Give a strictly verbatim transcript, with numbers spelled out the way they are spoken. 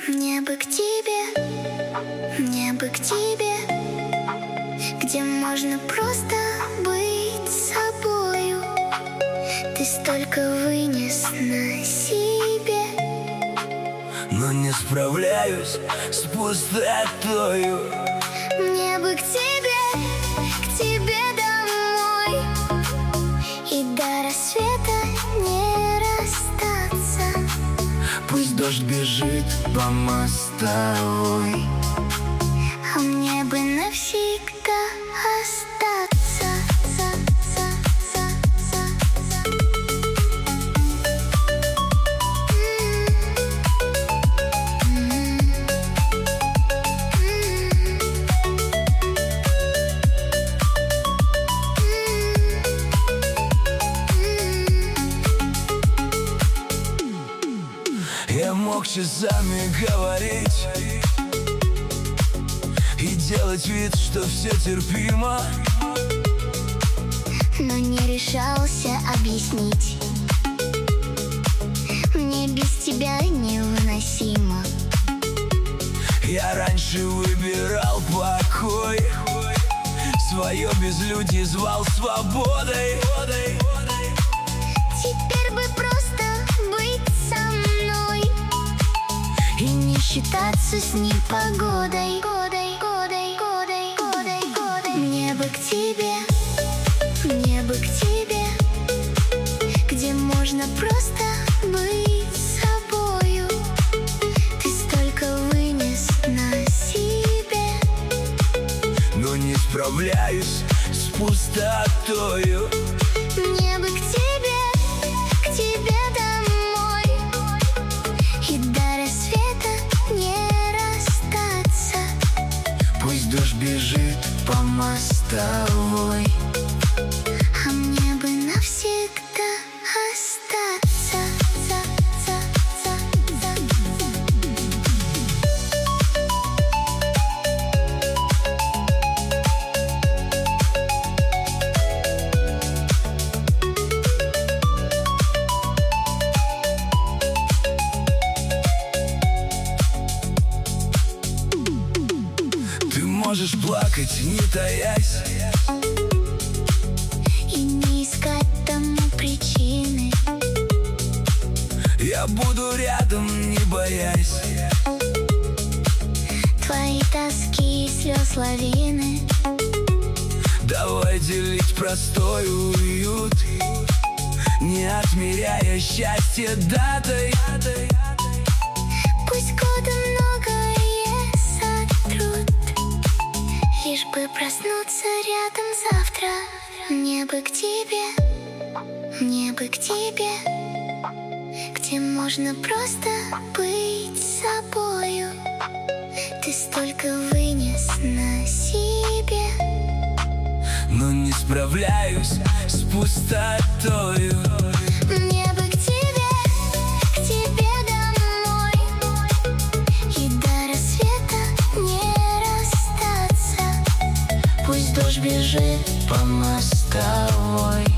Мне бы к тебе, мне бы к тебе, где можно просто быть собою. Ты столько вынес на себе, но не справляюсь с пустотою. Мне бы к тебе, к тебе домой, и до рассвета не расстаться. Пусть дождь бежит по мостовой, а мне бы навсегда остаться. Я мог часами говорить и делать вид, что все терпимо, но не решался объяснить. Мне без тебя невыносимо. Я раньше выбирал покой, свое безлюдье звал свободой. Теперь бы просто быть со мной и не считаться с непогодой. Годой, годой, годой, годой, годой. Мне бы к тебе, мне бы к тебе, где можно просто быть собою. Ты столько вынес на себе, но не справляюсь с пустотою. Мне бы к тебе, к тебе домой, и до рассвета не расстаться. Пусть дождь бежит по мостовой, а мне бы навсегда остаться. Ты можешь плакать, не таясь, и не искать тому причины. я буду рядом, не боясь Твои тоски и слез лавины. Давай делить простой уют, не отмеряя счастье датой. Пусть годы многое сотрут, лишь бы проснуться рядом завтра. Мне бы к тебе, мне бы к тебе, где можно просто быть собою. Ты столько вынес на себе, но не справляюсь с пустотою. мне бы к тебе, к тебе домой, и до рассвета не расстаться. Пусть дождь бежит по мостовой,